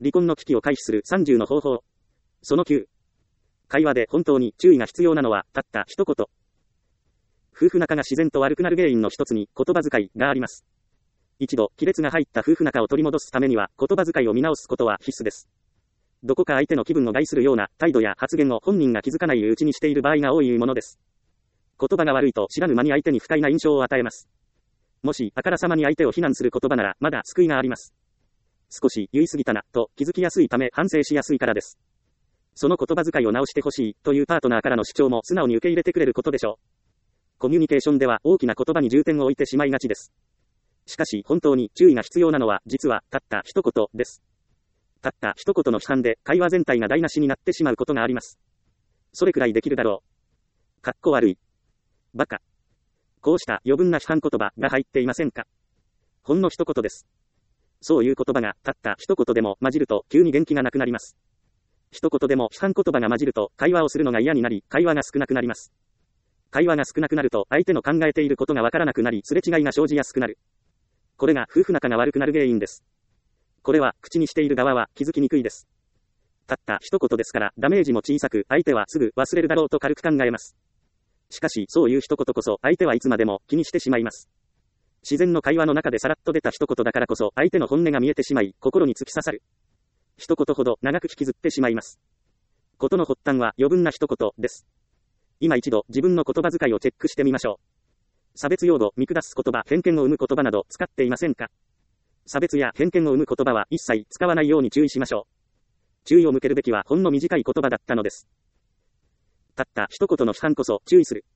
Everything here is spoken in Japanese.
離婚の危機を回避する30の方法。その9。会話で本当に注意が必要なのは、たった一言。夫婦仲が自然と悪くなる原因の一つに、言葉遣いがあります。一度、亀裂が入った夫婦仲を取り戻すためには、言葉遣いを見直すことは必須です。どこか相手の気分を害するような態度や発言を本人が気づかないうちにしている場合が多いものです。言葉が悪いと知らぬ間に相手に不快な印象を与えます。もし、あからさまに相手を非難する言葉なら、まだ救いがあります。少し言い過ぎたな、と気づきやすいため反省しやすいからです。その言葉遣いを直してほしい、というパートナーからの主張も素直に受け入れてくれることでしょう。コミュニケーションでは大きな言葉に重点を置いてしまいがちです。しかし、本当に注意が必要なのは、実は、たった一言です。たった一言の批判で、会話全体が台無しになってしまうことがあります。それくらいできるだろう。かっこ悪い。バカ。こうした余分な批判言葉が入っていませんか？ほんの一言です。そういう言葉が、たった一言でも混じると、急に元気がなくなります。一言でも批判言葉が混じると、会話をするのが嫌になり、会話が少なくなります。会話が少なくなると、相手の考えていることがわからなくなり、すれ違いが生じやすくなる。これが夫婦仲が悪くなる原因です。これは、口にしている側は気づきにくいです。たった一言ですから、ダメージも小さく、相手はすぐ忘れるだろうと軽く考えます。しかし、そういう一言こそ、相手はいつまでも気にしてしまいます。自然の会話の中でさらっと出た一言だからこそ、相手の本音が見えてしまい、心に突き刺さる。一言ほど長く引きずってしまいます。事の発端は余分な一言です。今一度自分の言葉遣いをチェックしてみましょう。差別用語、見下す言葉、偏見を生む言葉など使っていませんか？差別や偏見を生む言葉は一切使わないように注意しましょう。注意を向けるべきはほんの短い言葉だったのです。たった一言の批判こそ注意する。